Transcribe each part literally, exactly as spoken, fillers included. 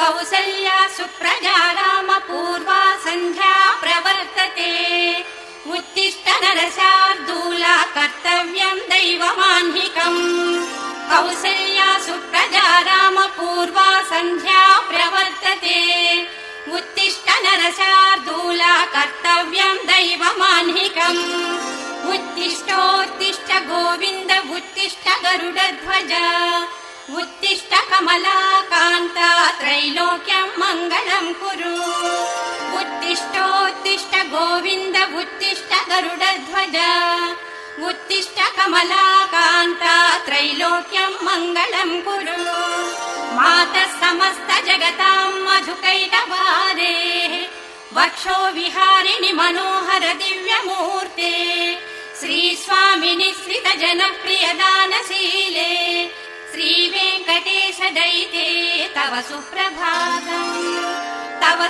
कौसल्या सुप्रजा रामपूर्वा सन्ध्या प्रवर्तते उत्तिष्ठ नरशार्दूला कर्तव्यम् दैवमाह्निकम् कौसल्या सुप्रजा रामपूर्वा सन्ध्या प्रवर्तते उत्तिष्ठ नरशार्दूला कर्तव्यम् दैवमाह्निकम् उत्तिष्ठोत्तिष्ठ गोविन्द उत्तिष्ठ गरुडध्वज उत्तिष्ठ कमलाकान्ता त्रैलोक्यम् मङ्गलम् कुरु उत्तिष्ठोत्तिष्ठ गोविन्द उत्तिष्ठ गरुडध्वज उत्तिष्ठ कमलाकान्ता त्रैलोक्यम् मङ्गलम् कुरु मातः समस्त जगताम् मधुकैटभारेः वक्षो विहारिणि मनोहर दिव्यमूर्ते श्रीस्वामिनि श्रित जनप्रिय दानशीले श्रीवेङ्कटेश दयिते तव सुप्रभातम् तव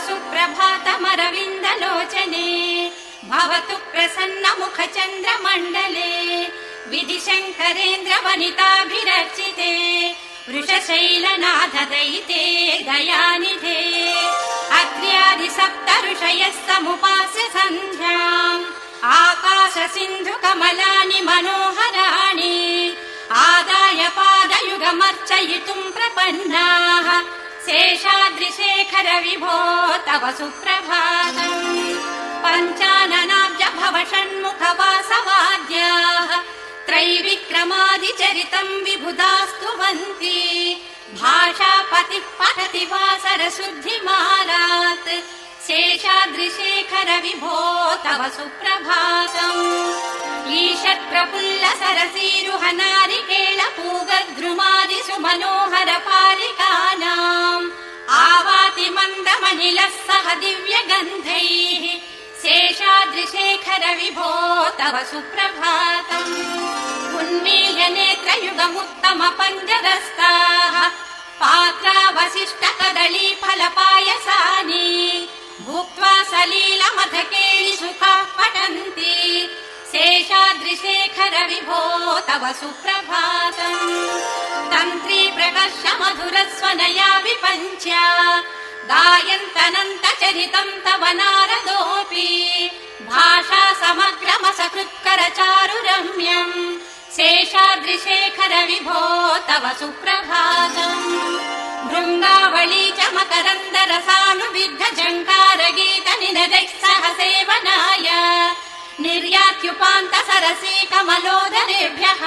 सुप्रभातमरविन्दलोचने भवतु प्रसन्न मुख चन्द्रमण्डले विधिशङ्करेन्द्र वनिताभिरर्चिते वृषशैलनाथ दयिते दयानिधे अग्र्यादि सप्त ऋषयः समुपास्य सन्ध्याम् आकाश सिन्धु कमलानि मनोहराणि आदाय पादयुगमर्चयितुम् प्रपन्नाः शेषाद्रिशेखर विभो तव सुप्रभातम् पञ्चाननाब्ज भव षण्मुख वासवाद्याः त्रैविक्रमादिचरितम् विबुधास्तुवन्ति भाषापतिः पठति वासर शुद्धिमालात् शेषाद्रिशेखर विभो तव सुप्रभातम् ईषत् प्रफुल्ल सरसीरुह नारिकेळ पूगद्रुमादिषु मनोहर पालिकानाम् आवाति मन्दमनिलः सह दिव्यगन्धैः शेषाद्रिशेखर विभो तव सुप्रभातम् उन्मील्य नेत्रयुगमुत्तम पञ्जरस्ताः पात्रावशिष्ट कदली फलपायसानि भुक्त्वा सलीलमधकेळि सुखाः पठन्ति शेषाद्रिशेखर विभो तव सुप्रभातम् तन्त्री प्रकर्ष मधुरस्वनया विपञ्च्या गायन्तनन्त चरितम् तव नारदोऽपि भाषा समग्रमसकृत्कर चारुरम्यम् शेषाद्रिशेखर विभो तव सुप्रभातम् भृङ्गावळी च मकरन्द रसानुविद्ध झङ्कार गीत निनदैः सह सेवनाय निर्यात्युपान्त सरसी कमलोदरेभ्यः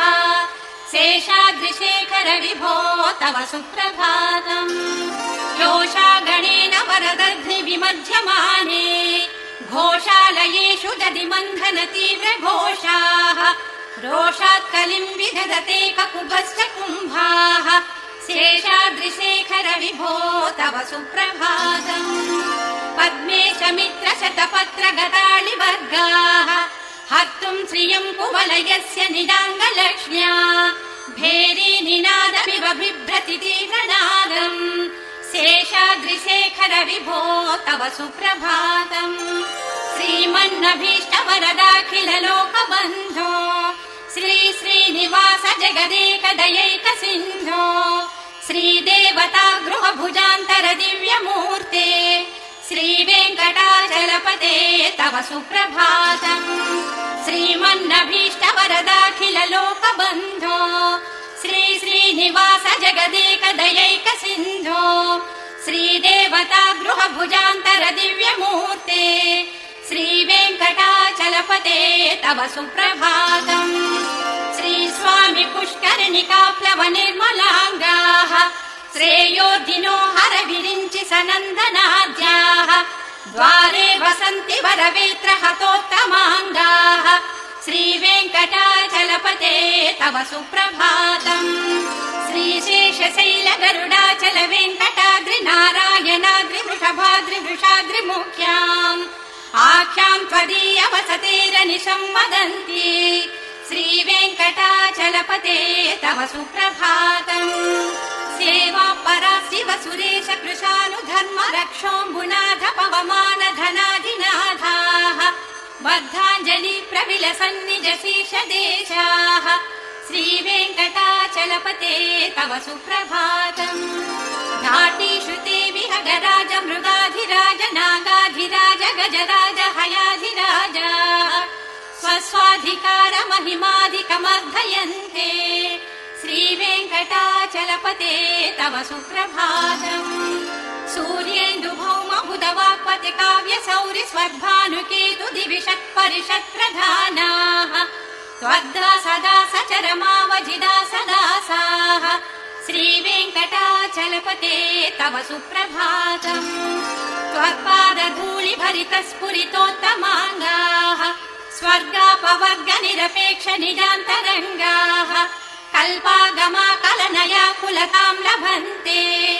शेषाद्रिशेखर विभो तव सुप्रभातम् योषागणेन वरदध्नि विमध्यमाने घोषालयेषु दधिमन्थन तीव्र घोषाः रोषात् कलिम् विदधते ककुभश्च कुम्भाः शेषाद्रिशेखर विभो तव सुप्रभातम् पद्मेश मित्र शतपत्र गताळि वर्गाः हर्तुम् श्रियम् कुवलयस्य निडाङ्गलक्ष्म्या भेरी निनादमिव बिभ्रति तीव्रनादम् शेषाद्रिशेखर विभो तव सुप्रभातम् श्रीमन्नभीष्ट वरदाखिल लोकबन्धो श्री श्रीनिवास जगदेक दयैक सिन्धो श्रीदेवता गृह भुजान्तर दिव्यमूर्ते श्रीवेङ्कटाचलपते तव सुप्रभातम् श्रीमन्नभीष्ट वरदाखिल लोकबन्धो श्री श्रीनिवास जगदेक दयैक सिन्धो श्रीदेवता गृह भुजान्तर दिव्यमूर्ते श्रीवेङ्कटाचलपते तव सुप्रभातम् श्रीस्वामि पुष्करिणिकाप्लव निर्मलाङ्गाः श्रेयोधिनो हर विरिञ्चि सनन्दनाद्याः द्वारे वसन्ति वरवेत्र हतोत्तमाङ्गाः श्रीवेङ्कटाचलपते तव सुप्रभातम् श्रीशेषशैल गरुडाचल वेङ्कटाद्रि नारायणाद्रि वृषभाद्रि वृषाद्रिमुख्याम् आख्याम् त्वदीय वसतेरनिशम् वदन्ति श्रीवेङ्कटाचलपते तव सुप्रभातम् सेवा परा शिव सुरेश कृशानुधर्म रक्षोऽम्बुनाथ पवमान धनाधिनाथाः बद्धाञ्जलि प्रविलसन्निज शीर्षदेशाः श्रीवेङ्कटाचलपते तव सुप्रभातम् घाटीषु ते विहग लीलाधिकार महिमाधिकमर्धयन्ते श्रीवेङ्कटाचलपते तव सुप्रभातम् सूर्येन्दुभौमबुधवाक्पति काव्य सौरि स्वर्भानुकेतु दिविषत् परिषत् प्रधानाः त्वद्दा सदा सचरमावजिदा सदासाः श्रीवेङ्कटाचलपते तव सुप्रभातम् त्वत्पादधूलिभरित स्फुरितोत्तमाङ्गाः स्वर्गापवर्ग निरपेक्ष निजान्तरङ्गाः कल्पागमाकलनया कुलतां लभन्ते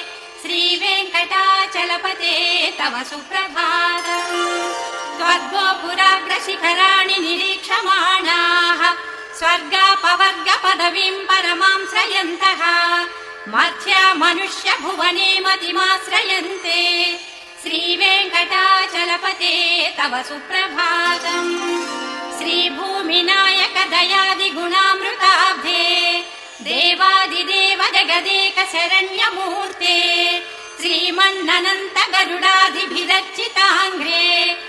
श्रीवेङ्कटाचलपते तव सुप्रभातम् त्वद्गोपुराग्रशिखराणि निरीक्षमाणाः स्वर्गापवर्ग पदवीं परमां श्रयन्तः मध्या मनुष्य भुवने मतिमाश्रयन्ते श्रीवेङ्कटाचलपते तव सुप्रभातम् श्रीभूमिनायक दयादिगुणामृताब्धे देवादिदेव जगदेक शरण्यमूर्ते श्रीमन्ननन्त गरुडाधिभिरर्चिताङ्घ्रे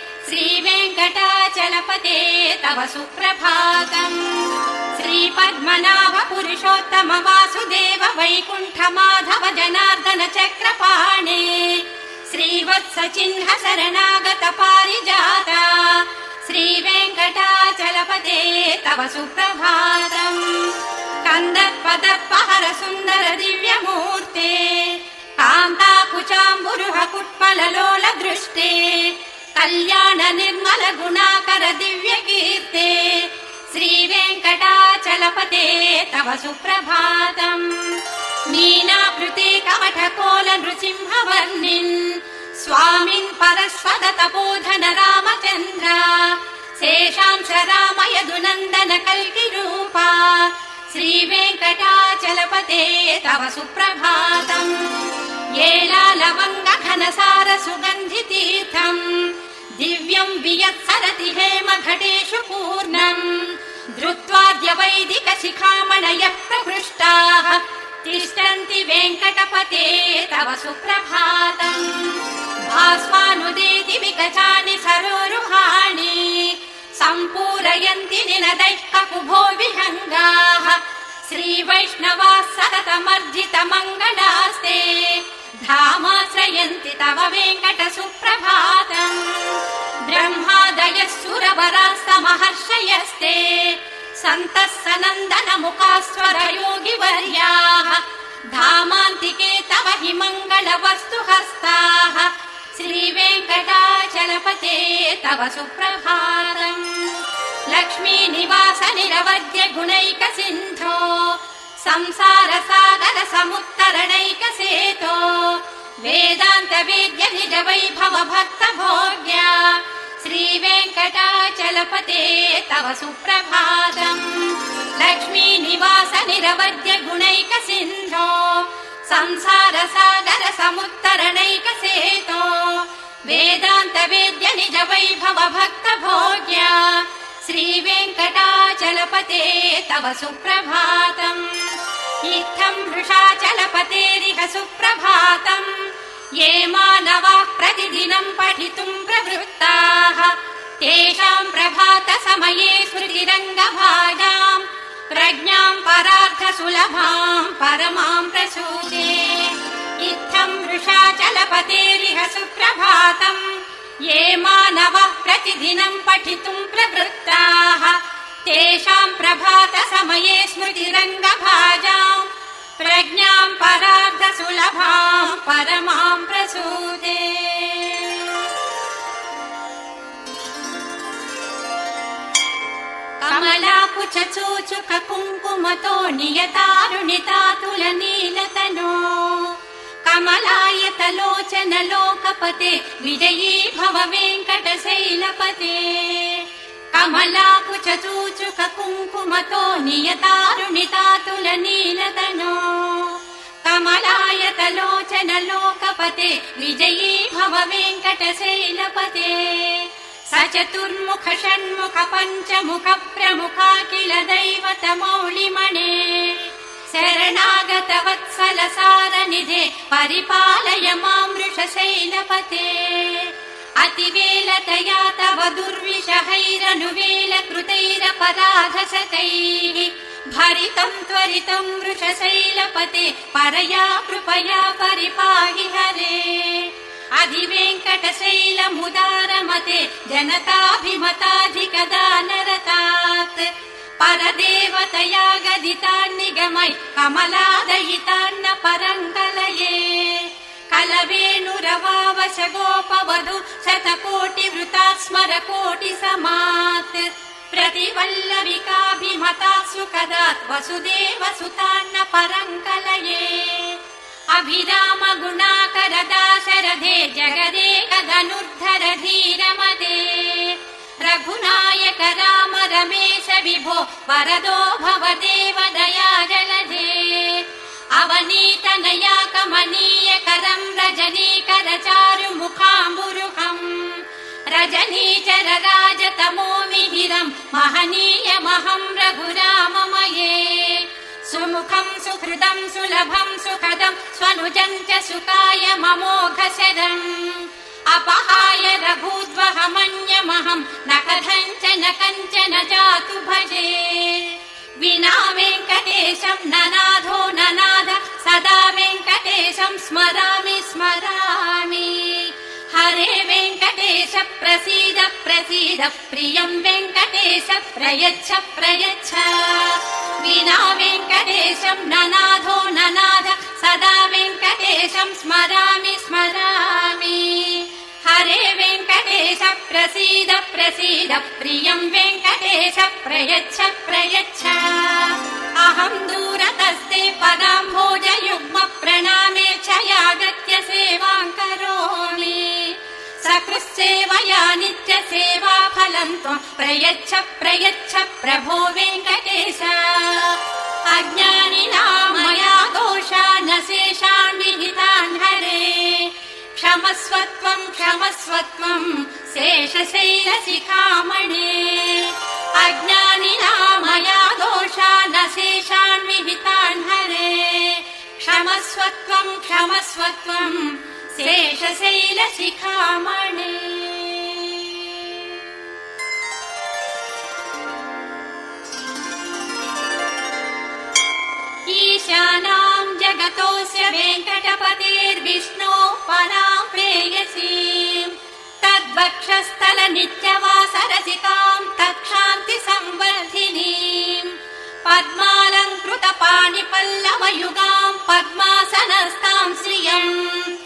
श्रीवेङ्कटाचलपते तव सुप्रभातम् श्रीपद्मनाभ पुरुषोत्तम वासुदेव वैकुण्ठ माधव जनार्दन चक्रपाणे श्रीवत्स चिह्न शरणागत पारिजाता श्रीवेङ्कटाचलपते तव सुप्रभातम् कन्दर्पदर्पहर सुन्दर दिव्यमूर्ते कान्ताकुचाम्बुरुह कुट्मललोल दृष्टे कल्याण निर्मल गुणाकर दिव्यकीर्ते श्रीवेङ्कटाचलपते तव सुप्रभातम् मीनाकृते कमठकोल नृसिंहवर्णिन् स्वामिन् परस्वद तपोधन रामचन्द्र शेषांश राम यदुनन्दन कल्किरूपा श्रीवेङ्कटाचलपते तव सुप्रभातम् येलालवङ्ग घनसार सुगन्धितीर्थम् दिव्यम् वियत्सरति हेम घटेषु पूर्णम् धृत्वाद्य वैदिक शिखामणयः प्रहृष्टाः तिष्ठन्ति वेङ्कटपते तव सुप्रभातम् भास्वानुदेति विकचानि सरोरुहाणि सम्पूरयन्ति निनदैः ककुभो विहङ्गाः श्रीवैष्णवाः सततमर्जित मङ्गलास्ते धामाश्रयन्ति तव वेङ्कट सुप्रभातम् ब्रह्मादयः सुरवरास्तमहर्षयस्ते सन्तः सनन्दन मुखास्वर योगिवर्याः धामान्तिके तव हि मङ्गलवस्तु हस्ताः श्रीवेङ्कटाचलपते तव सुप्रभातम् लक्ष्मी निवास निरवद्य गुणैक सिन्धो संसार सागर समुत्तरणैक सेतो वेदान्त वेद्य निज वैभव भक्त भोग्या श्रीवेङ्कटाचलपते तव सुप्रभातम् लक्ष्मी निवास निरवद्य गुणैक सिन्धो संसार सागर समुत्तरणैक सेतो वेदान्त वेद्य निज वैभव भक्त भोग्या श्रीवेङ्कटाचलपते तव सुप्रभातम् इत्थम् वृषाचलपतेरिह सुप्रभातम् ये मानवाः प्रतिदिनम् पठितुम् प्रवृत्ताः तेषाम् प्रभात समये स्मृतिरङ्गभाजाम् प्रज्ञाम् परार्थ सुलभाम् परमाम् प्रसूते इत्थम् वृषाचलपतेरिह सुप्रभातम् ये मानवः प्रतिदिनम् पठितुम् प्रवृत्ताः तेषाम् प्रभात समये स्मृतिरङ्गभाजाम् प्रज्ञाम् परार्थ सुलभाम् परमाम् प्रसूते कमलाकुच चूचुक कुङ्कुमतो नियतारुणितातुल नीलतनो कमलायतलोचन लोकपते विजयी भव वेङ्कटशैलपते कमलाकुच चूचुक कुङ्कुमतो नियतारुणितातुल नीलतनो कमलायतलोचन लोकपते विजयी भव वेङ्कटशैलपते स चतुर्मुख षण्मुख पञ्चमुख प्रमुखाखिल दैवत मौलिमणे शरणागत वत्सल सारनिधे परिपालय मां वृषशैलपते अतिवेलतया तव दुर्विषहैरनुवेलकृतैरपराधशतैः भरितम् त्वरितम् वृषशैलपते परया कृपया परिपाहि हरे अधिवेङ्कटशैलमुदारमते जनताभिमताधिकदानरतात् परदेवतया गदितान्निगमै कमलादयितान्न परङ्कलये कलवेणुरवावश गोपवधु शतकोटिवृता स्मर कोटिसमात् प्रतिवल्लविकाभिमता सुखदात् वसुदेव सुतान्न परङ्कलये अभिराम गुणाकर दाशरथे जगदेकधनुर्धर धीरमते रघुनायक राम रमेश विभो वरदो भव देव दया जलधे अवनीतनया कमनीय करम् रजनीकर चारु मुखाम्बुरुहम् रजनीचर राजतमो मिहिरम् महनीयमहम् रघुराममये सुमुखम् सुहृदम् सुलभम् सुखदम् स्वनुजम् च सुकाय ममोघशरम् अपहाय रघूद्वहमन्यमहम् न कथञ्चन कञ्चन जातु भजे विना वेङ्कटेशम् ननाथो ननाथ सदा वेङ्कटेशम् स्मरामि स्मरामि हरे वेङ्कटेश प्रसीद प्रसीद प्रियम् वेङ्कटेश प्रयच्छ प्रयच्छ विना वेङ्कटेशम् ननाथो ननाथ सदा वेङ्कटेशम् स्मरामि स्मरामि हरे वेङ्कटेश प्रसीद प्रसीद प्रियम् वेङ्कटेश प्रयच्छ प्रयच्छ अहम् दूरतस्ते पदाम्भोजयुग्म प्रणामे क्षयागत्य सेवाम् करोमि सकृत्सेवया नित्यसेवा फलम् त्वम् प्रयच्छ प्रयच्छ प्रभो वेङ्कटेश अज्ञानिनां मया दोषा न शेषान् विहितान् हरे क्षमस्वत्वम् क्षमस्वत्वम् शेषशैलशिखामणे अज्ञानिनां मया दोषा न शेषान् विहितान् हरे क्षमस्वत्वम् क्षमस्वत्वम् शेषशैलशिखामणे ईशानाम् जगतोऽस्य वेङ्कटपतेर्विष्णोः पराम् प्रेयसीम् तद्वक्षस्थल नित्यवासरसिकाम् तत्क्षान्ति संवर्धिनीम् पद्मालङ्कृत पाणिपल्लवयुगाम् पद्मासनस्ताम् श्रियम्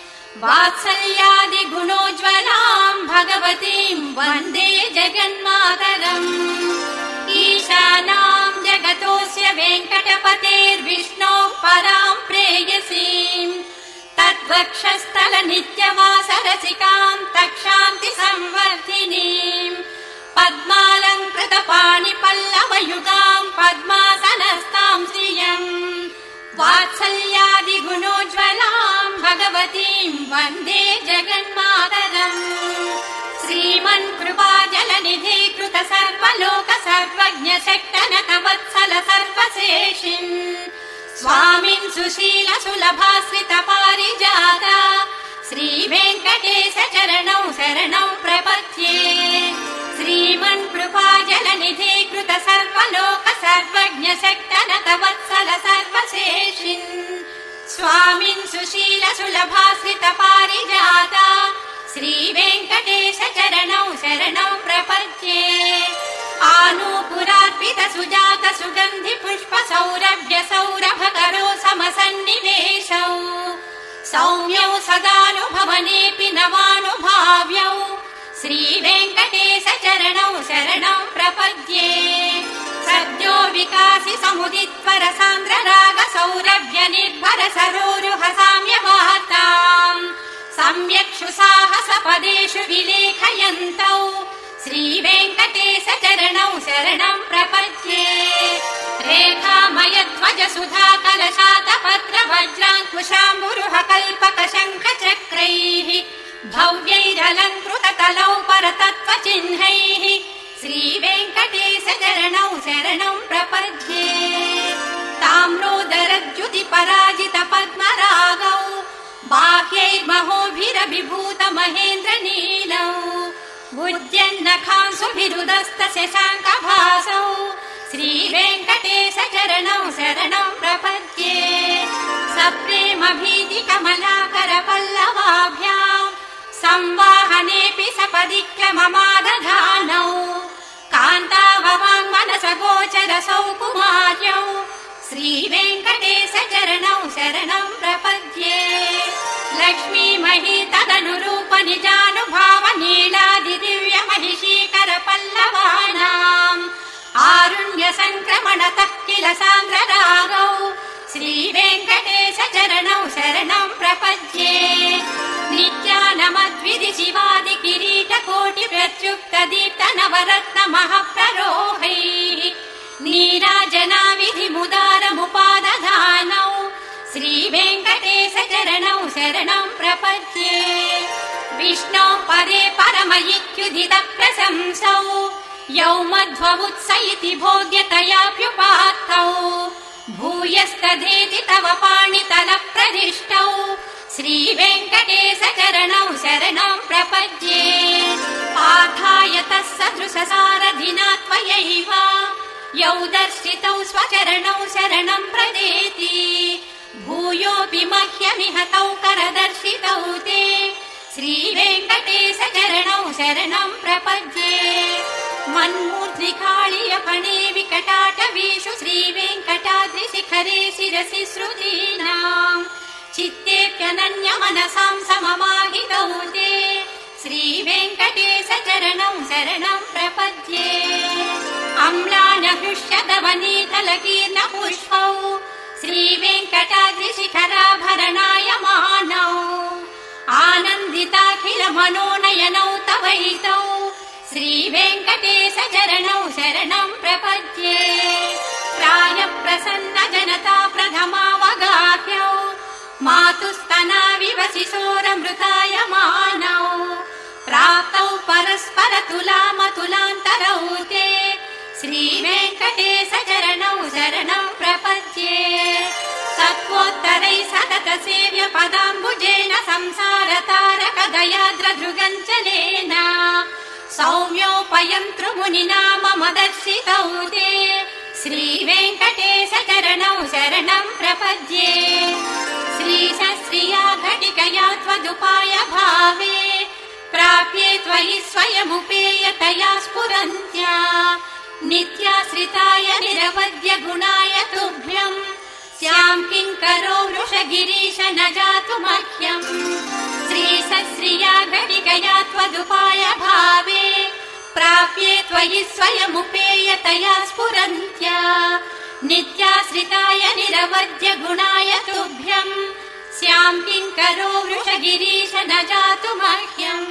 वात्सल्यादिगुणोज्ज्वलाम् भगवतीम् वन्दे जगन्मातरम् ईशानाम् जगतोऽस्य वेङ्कटपतेर्विष्णोः पराम् प्रेयसीम् तद्वक्षस्थल नित्यवासरसिकाम् तत्क्षान्ति संवर्धिनीम् पद्मालङ्कृत पाणिपल्लवयुगाम् पद्मासनस्ताम् श्रियम् वात्सल्यादिगुणोज्ज्वलाम् भगवतीम् वन्दे जगन्मातरम् श्रीमन् कृपाजलनिधे कृत सर्वलोक सर्वज्ञ शक्तनक वत्सल सर्वशेषिन् स्वामिन् सुशील सुलभाश्रित पारिजाता श्रीवेङ्कटेश चरणौ शरणौ प्रपद्ये श्रीमन् कृपाजलनिधे कृत सर्वलोक सर्वज्ञ शक्तनक वत्सल सर्वशेषिन् स्वामिन् सुशील सुलभाश्रित पारिजाता श्रीवेङ्कटेश चरणौ शरणौ प्रपद्ये आनूपुरार्पित सुजात सुगन्धि पुष्प सौरभ्य सौरभकरो समसन्निवेशौ सौम्यौ सदानुभवनेऽपि नवानुभाव्यौ श्रीवेङ्कटेश चरणौ शरणौ प्रपद्ये सद्यो विकासि समुदित्वर सान्द्र राग सौरभ्य निर्भर सरोरुह साम्यवार्ताम् सम्यक्षु साहस पदेषु विलेखयन्तौ श्रीवेङ्कटेश चरणौ शरणं प्रपद्ये रेखामय ध्वज सुधा कलशात पत्र वज्राङ्कुशाम्बुरुह कल्पक शङ्ख चक्रैः भव्यैरलङ्कृत तलौ परतत्त्व चिह्नैः श्रीवेङ्कटेश चरणौ शरणं प्रपद्ये ताम्रोदरद्युति पराजित पद्मरागौ बाह्यैर्महोभिरभिभूत महेन्द्र नीलौ भुज्यन्नखांसुभिरुदस्त शशाङ्कभासौ श्रीवेङ्कटेश चरणौ शरणं प्रपद्ये सप्रेम भीति कमलाकर पल्लवाभ्याम् संवाहनेऽपि सपदि क्रममादधानौ कान्ताववाङ् मनस गोचरसौ कुमार्यौ श्रीवेङ्कटेश चरणौ शरणं प्रपद्ये लक्ष्मीमही तदनुरूप निजानुभाव नीलादि दिव्य महिषीकर पल्लवानाम् आरुण्य संक्रमणतः किल सान्द्ररागौ श्रीवेङ्कटेश चरणौ शरणं प्रपद्ये नित्यानमद्विधि शिवादि किरीट कोटि प्रत्युक्त दीप्त नवरत्न महप्ररोहैः नीराजनाविधि मुदारमुपादधानौ श्रीवेङ्कटेश चरणौ शरणं प्रपद्ये विष्णौ पदे परमयित्युदित प्रशंसौ यौ मध्वमुत्स इति भोग्यतयाप्युपात्तौ भूयस्तधेति तव पाणितल प्रदिष्टौ श्रीवेङ्कटेश चरणौ शरणं प्रपद्ये पार्थाय तत्सदृशसारथिना त्वयैव यौ दर्शितौ स्वचरणौ शरणं प्रदेति भूयोऽपि मह्यमिह तौ करदर्शितौ ते श्रीवेङ्कटेश चरणौ शरणं प्रपद्ये मन्मूर्ध्निकाळियपणे विकटाटवीषु श्रीवेङ्कटाद्रिशिखरे शिरसि श्रुतीनाम् चित्तेऽप्यनन्यमनसां सममाहितौ ते श्रीवेङ्कटेश चरणं शरणं प्रपद्ये अम्लानहृष्यदवनीतलकीर्ण पुष्पौ श्रीवेङ्कटाद्रिशिखराभरणायमानौ आनन्दिताखिल मनोनयनौ तवैतौ श्रीवेङ्कटेश चरणौ शरणं प्रपद्ये प्रायप्रसन्न जनता प्रथमावगाह्यौ मातुस्तनाविव शिशोरमृतायमानौ प्राप्तौ परस्पर तुलामतुलान्तरौ ते श्रीवेङ्कटेश चरणौ शरणं प्रपद्ये सत्त्वोत्तरै सतत सेव्य पदाम्बुजेन संसार तारक दयाद्रधृगञ्चलेन सौम्योपयन्तृमुनिना मम दर्शितौ ते श्रीवेङ्कटेश चरणौ शरणं प्रपद्ये श्रीशश्रिया घटिकया त्वदुपाय भावे प्राप्ये त्वयि स्वयमुपेयतया स्फुरन्त्या नित्याश्रिताय निरवद्य गुणाय तुभ्यम् स्याम् किङ्करो वृषगिरीश न जातु मह्यम् श्रीशश्रिया घटिकया त्वदुपाय भावे प्राप्ये त्वयि स्वयमुपेयतया स्फुरन्त्या नित्याश्रिताय निरवद्य गुणाय तुभ्यम् स्याम् किङ्करो वृषगिरीश न जातु मह्यम्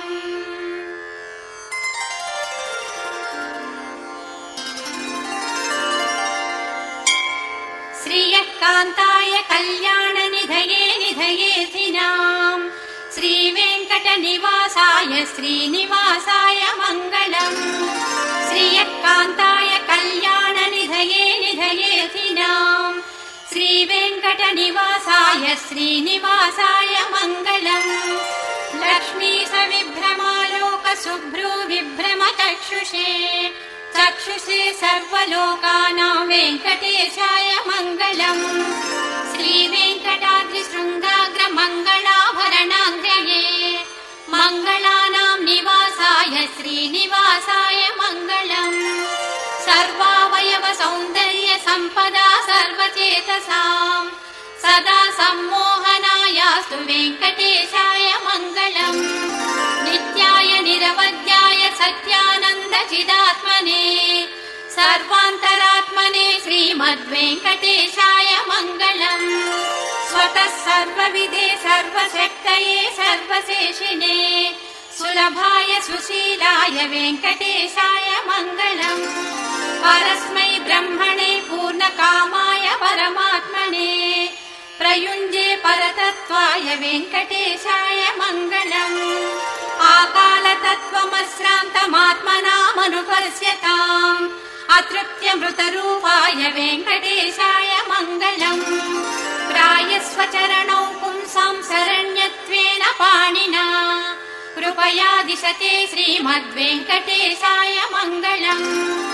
श्रियः कान्ताय कल्याण निधये निधयेऽधिनाम् श्रीवेङ्कटनिवासाय श्रीनिवासाय मङ्गलम् श्रियः कान्ताय कल्याण निधये निधयेऽधिनाम् श्रीवेङ्कटनिवासाय श्रीनिवासाय मङ्गलम् लक्ष्मी सविभ्रमालोक शुभ्रू विभ्रम चक्षुषे चक्षुषे सर्वलोकानां वेङ्कटेशाय मङ्गलम् श्रीवेङ्कटाद्रिशृङ्गाग्र मङ्गलाभरणाङ्ग्रये मङ्गलानां निवासाय श्रीनिवासाय मङ्गलम् सर्वावयव सौन्दर्य सम्पदा सर्वचेतसाम् सदा सम्मोहनायास्तु वेङ्कटेशाय मङ्गलम् नित्याय निरवध्याय सत्यानन्द चिदात्मने सर्वान्तरात्मने श्रीमद्वेङ्कटेशाय मङ्गलम् स्वतः सर्वविदे सर्वशक्तये सर्वशेषिने सुलभाय सुशीलाय वेङ्कटेशाय मङ्गलम् परस्मै ब्रह्मणे पूर्णकामाय परमात्मने प्रयुञ्जे परतत्त्वाय वेङ्कटेशाय मङ्गलम् आकालतत्त्वमश्रान्तमात्मनामनुपश्यताम् अतृप्त्यमृतरूपाय वेङ्कटेशाय मङ्गलम् प्रायस्वचरणौ पुंसां शरण्य गुरुत्वेन पाणिना कृपया दिशते श्रीमद्वेङ्कटेशाय मङ्गलम्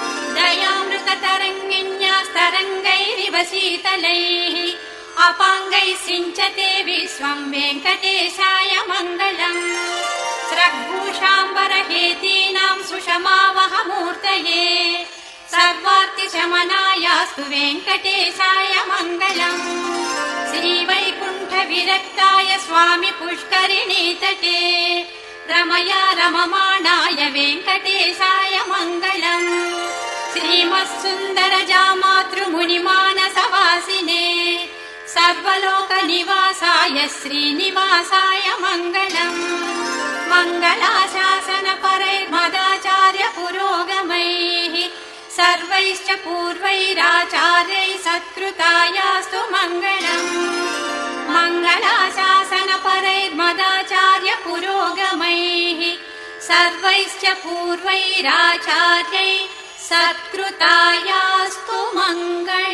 दयामृततरङ्गिन्यास्तरङ्गैरिव शीतलैः अपाङ्गैः सिञ्चते विश्वम् वेङ्कटेशाय मङ्गलम् स्रग्भूषाम्बरहेतीनाम् सुषमावहमूर्तये सर्वार्तिशमनायास्तु वेङ्कटेशाय मङ्गलम् श्रीवैकुण्ठविरक्ताय स्वामि पुष्करिणीतटे रमया रममाणाय वेङ्कटेशाय मङ्गलम् श्रीमत्सुन्दरजामातृमुनिमानसवासिने सर्वलोकनिवासाय श्रीनिवासाय मङ्गलम् मङ्गलाशासनपरैर्मदाचार्य पुरोगमैः सर्वैश्च पूर्वैराचार्यैः सत्कृतायास्तु मङ्गलम् मङ्गलाशासनपरैर्मदाचार्य पुरोगमैः सर्वैश्च पूर्वैराचार्यैः सत्कृतायास्तु मङ्गलम्।